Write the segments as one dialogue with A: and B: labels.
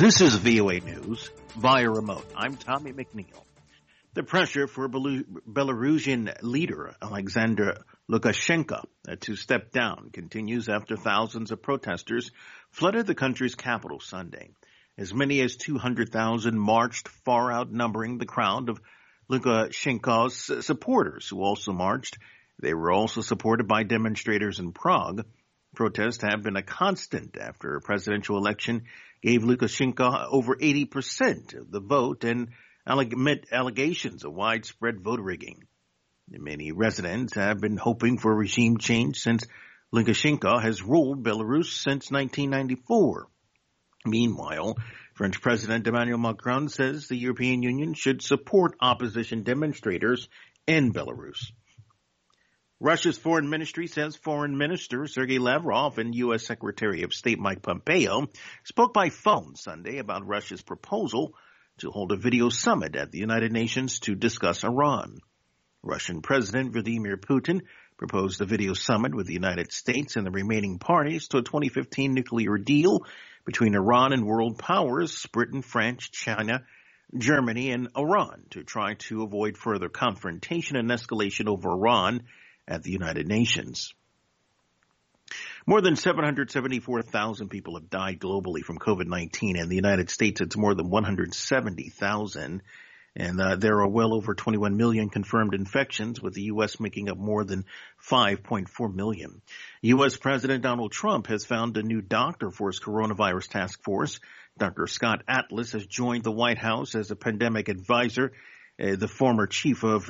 A: This is VOA News via remote. I'm Tommy McNeil. The pressure for Belarusian leader Alexander Lukashenko to step down continues after thousands of protesters flooded the country's capital Sunday. As many as 200,000 marched, far outnumbering the crowd of Lukashenko's supporters who also marched. They were also supported by demonstrators in Prague. Protests have been a constant after a presidential election gave Lukashenko over 80% of the vote and amid allegations of widespread voter rigging. Many residents have been hoping for regime change since Lukashenko has ruled Belarus since 1994. Meanwhile, French President Emmanuel Macron says the European Union should support opposition demonstrators in Belarus. Russia's foreign ministry says Foreign Minister Sergei Lavrov and U.S. Secretary of State Mike Pompeo spoke by phone Sunday about Russia's proposal to hold a video summit at the United Nations to discuss Iran. Russian President Vladimir Putin proposed a video summit with the United States and the remaining parties to a 2015 nuclear deal between Iran and world powers, Britain, France, China, Germany, and Iran to try to avoid further confrontation and escalation over Iran at the United Nations. More than 774,000 people have died globally from COVID-19. In the United States, it's more than 170,000. And there are well over 21 million confirmed infections, with the U.S. making up more than 5.4 million. U.S. President Donald Trump has found a new doctor for his coronavirus task force. Dr. Scott Atlas has joined the White House as a pandemic advisor. The former chief of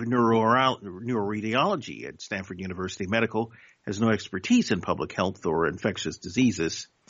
A: neuroradiology at Stanford University Medical has no expertise in public health or infectious diseases.